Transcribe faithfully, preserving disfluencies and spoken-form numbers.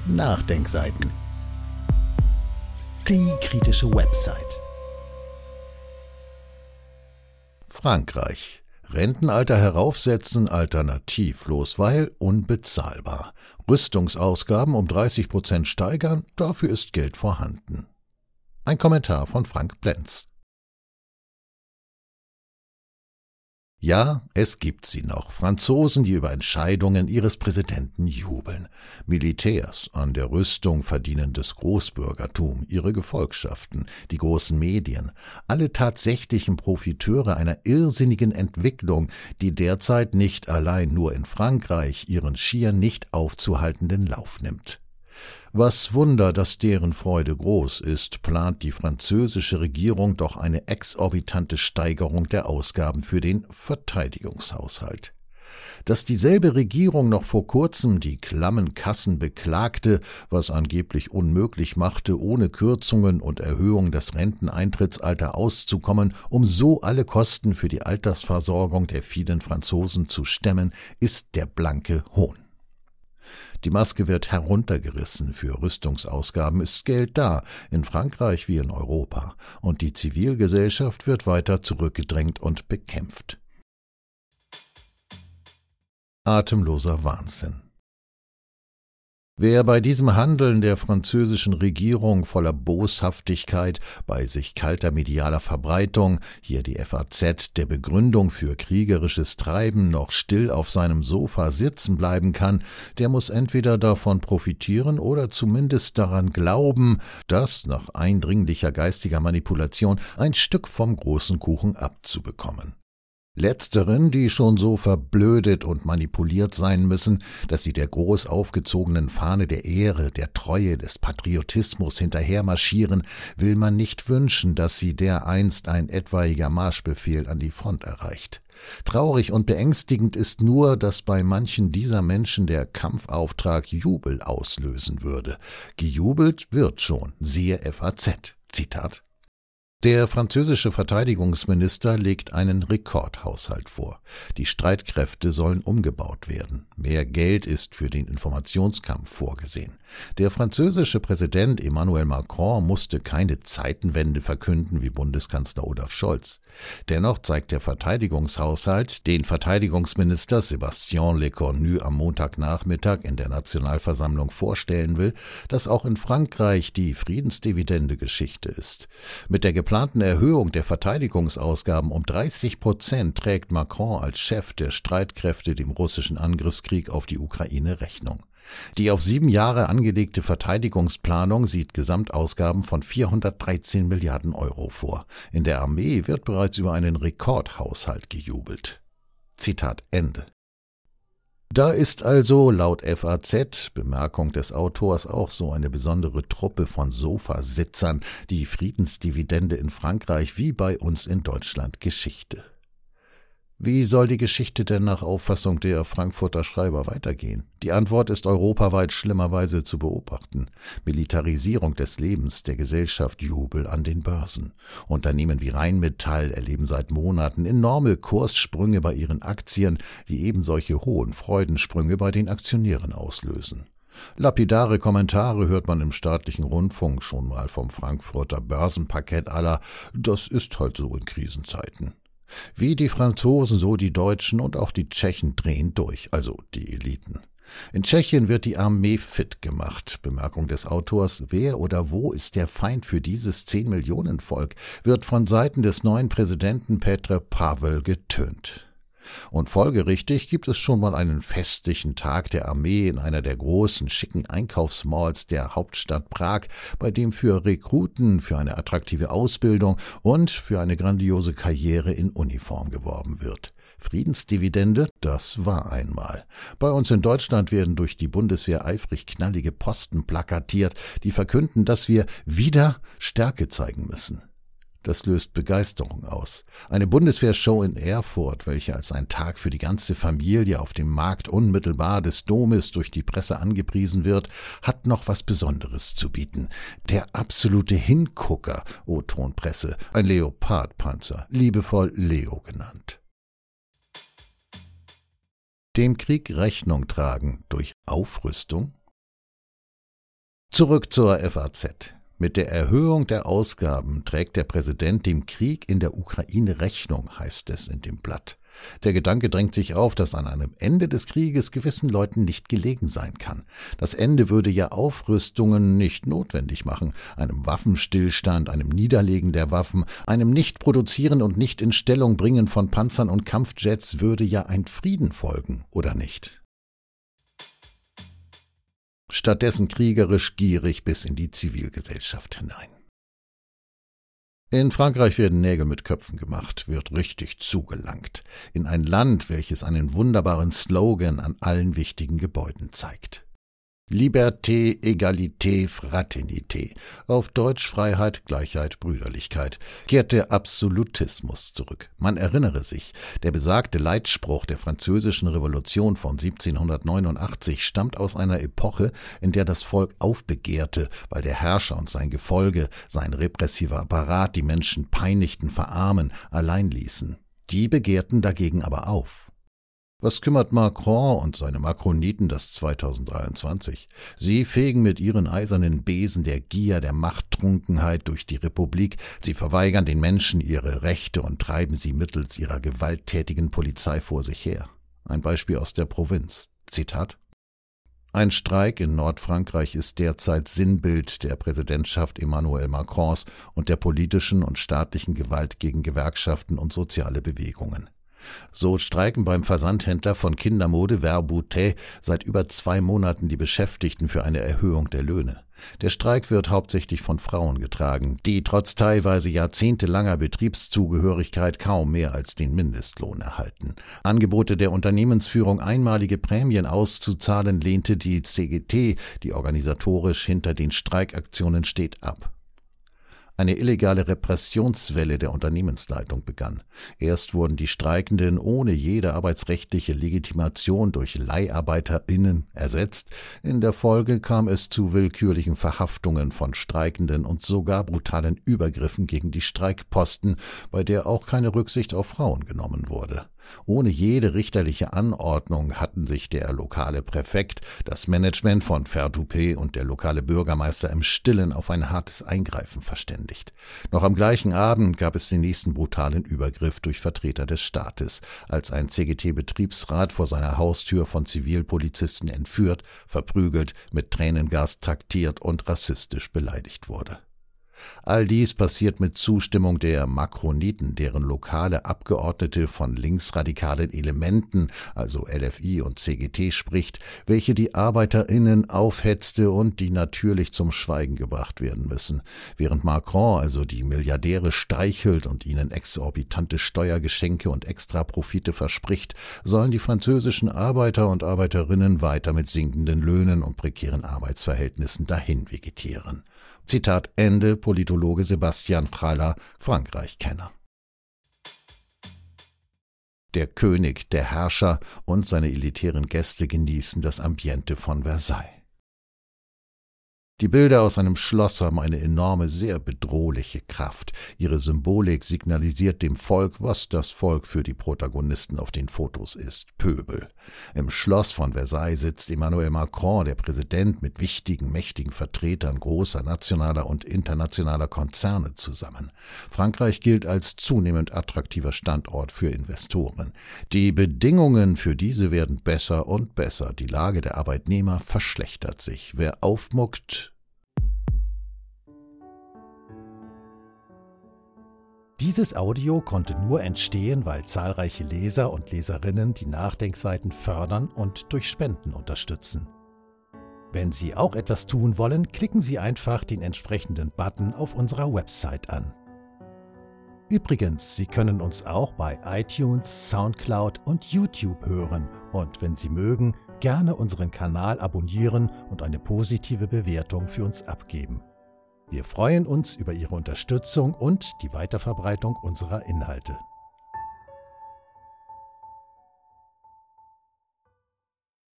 Nachdenkseiten. Die kritische Website. Frankreich. Rentenalter heraufsetzen alternativlos, weil unbezahlbar. Rüstungsausgaben um dreißig Prozent steigern, dafür ist Geld vorhanden. Ein Kommentar von Frank Plenz. Ja, es gibt sie noch, Franzosen, die über Entscheidungen ihres Präsidenten jubeln. Militärs, an der Rüstung verdienendes Großbürgertum, ihre Gefolgschaften, die großen Medien, alle tatsächlichen Profiteure einer irrsinnigen Entwicklung, die derzeit nicht allein nur in Frankreich ihren schier nicht aufzuhaltenden Lauf nimmt. Was Wunder, dass deren Freude groß ist, plant die französische Regierung doch eine exorbitante Steigerung der Ausgaben für den Verteidigungshaushalt. Dass dieselbe Regierung noch vor kurzem die klammen Kassen beklagte, was angeblich unmöglich machte, ohne Kürzungen und Erhöhung des Renteneintrittsalters auszukommen, um so alle Kosten für die Altersversorgung der vielen Franzosen zu stemmen, ist der blanke Hohn. Die Maske wird heruntergerissen, für Rüstungsausgaben ist Geld da, in Frankreich wie in Europa, und die Zivilgesellschaft wird weiter zurückgedrängt und bekämpft. Atemloser Wahnsinn. Wer bei diesem Handeln der französischen Regierung voller Boshaftigkeit, bei sich kalter medialer Verbreitung, hier die F A Z, der Begründung für kriegerisches Treiben noch still auf seinem Sofa sitzen bleiben kann, der muss entweder davon profitieren oder zumindest daran glauben, dass, nach eindringlicher geistiger Manipulation, ein Stück vom großen Kuchen abzubekommen. Letzteren, die schon so verblödet und manipuliert sein müssen, dass sie der groß aufgezogenen Fahne der Ehre, der Treue, des Patriotismus hinterher marschieren, will man nicht wünschen, dass sie dereinst ein etwaiger Marschbefehl an die Front erreicht. Traurig und beängstigend ist nur, dass bei manchen dieser Menschen der Kampfauftrag Jubel auslösen würde. Gejubelt wird schon, siehe F A Z. Zitat. Der französische Verteidigungsminister legt einen Rekordhaushalt vor. Die Streitkräfte sollen umgebaut werden. Mehr Geld ist für den Informationskampf vorgesehen. Der französische Präsident Emmanuel Macron musste keine Zeitenwende verkünden wie Bundeskanzler Olaf Scholz. Dennoch zeigt der Verteidigungshaushalt, den Verteidigungsminister Sébastien Lecornu am Montagnachmittag in der Nationalversammlung vorstellen will, dass auch in Frankreich die Friedensdividende Geschichte ist. Mit der geplanten Erhöhung der Verteidigungsausgaben um dreißig Prozent trägt Macron als Chef der Streitkräfte dem russischen Angriffskrieg auf die Ukraine Rechnung. Die auf sieben Jahre angelegte Verteidigungsplanung sieht Gesamtausgaben von vierhundertdreizehn Milliarden Euro vor. In der Armee wird bereits über einen Rekordhaushalt gejubelt. Zitat Ende. Da ist also laut F A Z, Bemerkung des Autors, auch so eine besondere Truppe von Sofasitzern, die Friedensdividende in Frankreich wie bei uns in Deutschland Geschichte. Wie soll die Geschichte denn nach Auffassung der Frankfurter Schreiber weitergehen? Die Antwort ist europaweit schlimmerweise zu beobachten. Militarisierung des Lebens, der Gesellschaft, Jubel an den Börsen. Unternehmen wie Rheinmetall erleben seit Monaten enorme Kurssprünge bei ihren Aktien, die eben solche hohen Freudensprünge bei den Aktionären auslösen. Lapidare Kommentare hört man im staatlichen Rundfunk schon mal vom Frankfurter Börsenparkett à la „Das ist halt so in Krisenzeiten". Wie die Franzosen, so die Deutschen und auch die Tschechen drehen durch, also die Eliten. In Tschechien wird die Armee fit gemacht. Bemerkung des Autors: Wer oder wo ist der Feind für dieses zehn-Millionen-Volk, wird von Seiten des neuen Präsidenten Petr Pavel getönt. Und folgerichtig gibt es schon mal einen festlichen Tag der Armee in einer der großen, schicken Einkaufsmalls der Hauptstadt Prag, bei dem für Rekruten, für eine attraktive Ausbildung und für eine grandiose Karriere in Uniform geworben wird. Friedensdividende, das war einmal. Bei uns in Deutschland werden durch die Bundeswehr eifrig knallige Posten plakatiert, die verkünden, dass wir wieder Stärke zeigen müssen. Das löst Begeisterung aus. Eine Bundeswehrshow in Erfurt, welche als ein Tag für die ganze Familie auf dem Markt unmittelbar des Domes durch die Presse angepriesen wird, hat noch was Besonderes zu bieten. Der absolute Hingucker, O-Ton-Presse, ein Leopardpanzer, liebevoll Leo genannt. Dem Krieg Rechnung tragen durch Aufrüstung? Zurück zur F A Z. Mit der Erhöhung der Ausgaben trägt der Präsident dem Krieg in der Ukraine Rechnung, heißt es in dem Blatt. Der Gedanke drängt sich auf, dass an einem Ende des Krieges gewissen Leuten nicht gelegen sein kann. Das Ende würde ja Aufrüstungen nicht notwendig machen, einem Waffenstillstand, einem Niederlegen der Waffen, einem Nicht-Produzieren und Nicht-in-Stellung-Bringen von Panzern und Kampfjets würde ja ein Frieden folgen, oder nicht? Stattdessen kriegerisch gierig bis in die Zivilgesellschaft hinein. In Frankreich werden Nägel mit Köpfen gemacht, wird richtig zugelangt. In ein Land, welches einen wunderbaren Slogan an allen wichtigen Gebäuden zeigt. Liberté, Egalité, Fraternité. Auf Deutsch Freiheit, Gleichheit, Brüderlichkeit. Kehrt der Absolutismus zurück. Man erinnere sich, der besagte Leitspruch der französischen Revolution von siebzehnhundertneunundachtzig stammt aus einer Epoche, in der das Volk aufbegehrte, weil der Herrscher und sein Gefolge, sein repressiver Apparat die Menschen peinigten, verarmen, allein ließen. Die begehrten dagegen aber auf. Was kümmert Macron und seine Makroniten das zweitausenddreiundzwanzig? Sie fegen mit ihren eisernen Besen der Gier, der Machttrunkenheit durch die Republik. Sie verweigern den Menschen ihre Rechte und treiben sie mittels ihrer gewalttätigen Polizei vor sich her. Ein Beispiel aus der Provinz. Zitat: Ein Streik in Nordfrankreich ist derzeit Sinnbild der Präsidentschaft Emmanuel Macrons und der politischen und staatlichen Gewalt gegen Gewerkschaften und soziale Bewegungen. So streiken beim Versandhändler von Kindermode Verboutet seit über zwei Monaten die Beschäftigten für eine Erhöhung der Löhne. Der Streik wird hauptsächlich von Frauen getragen, die trotz teilweise jahrzehntelanger Betriebszugehörigkeit kaum mehr als den Mindestlohn erhalten. Angebote der Unternehmensführung, einmalige Prämien auszuzahlen, lehnte die C G T, die organisatorisch hinter den Streikaktionen steht, ab. Eine illegale Repressionswelle der Unternehmensleitung begann. Erst wurden die Streikenden ohne jede arbeitsrechtliche Legitimation durch LeiharbeiterInnen ersetzt. In der Folge kam es zu willkürlichen Verhaftungen von Streikenden und sogar brutalen Übergriffen gegen die Streikposten, bei der auch keine Rücksicht auf Frauen genommen wurde. Ohne jede richterliche Anordnung hatten sich der lokale Präfekt, das Management von Vertupé und der lokale Bürgermeister im Stillen auf ein hartes Eingreifen verständigt. Noch am gleichen Abend gab es den nächsten brutalen Übergriff durch Vertreter des Staates, als ein C G T-Betriebsrat vor seiner Haustür von Zivilpolizisten entführt, verprügelt, mit Tränengas traktiert und rassistisch beleidigt wurde. All dies passiert mit Zustimmung der Makroniten, deren lokale Abgeordnete von linksradikalen Elementen, also L F I und C G T, spricht, welche die ArbeiterInnen aufhetzte und die natürlich zum Schweigen gebracht werden müssen. Während Macron also die Milliardäre streichelt und ihnen exorbitante Steuergeschenke und Extraprofite verspricht, sollen die französischen Arbeiter und Arbeiterinnen weiter mit sinkenden Löhnen und prekären Arbeitsverhältnissen dahin vegetieren. Zitat Ende, Politologe Sebastian Praller, Frankreich-Kenner. Der König, der Herrscher und seine elitären Gäste genießen das Ambiente von Versailles. Die Bilder aus einem Schloss haben eine enorme, sehr bedrohliche Kraft. Ihre Symbolik signalisiert dem Volk, was das Volk für die Protagonisten auf den Fotos ist: Pöbel. Im Schloss von Versailles sitzt Emmanuel Macron, der Präsident, mit wichtigen, mächtigen Vertretern großer nationaler und internationaler Konzerne zusammen. Frankreich gilt als zunehmend attraktiver Standort für Investoren. Die Bedingungen für diese werden besser und besser. Die Lage der Arbeitnehmer verschlechtert sich. Wer aufmuckt, Dieses Audio konnte nur entstehen, weil zahlreiche Leser und Leserinnen die Nachdenkseiten fördern und durch Spenden unterstützen. Wenn Sie auch etwas tun wollen, klicken Sie einfach den entsprechenden Button auf unserer Website an. Übrigens, Sie können uns auch bei iTunes, Soundcloud und YouTube hören und, wenn Sie mögen, gerne unseren Kanal abonnieren und eine positive Bewertung für uns abgeben. Wir freuen uns über Ihre Unterstützung und die Weiterverbreitung unserer Inhalte.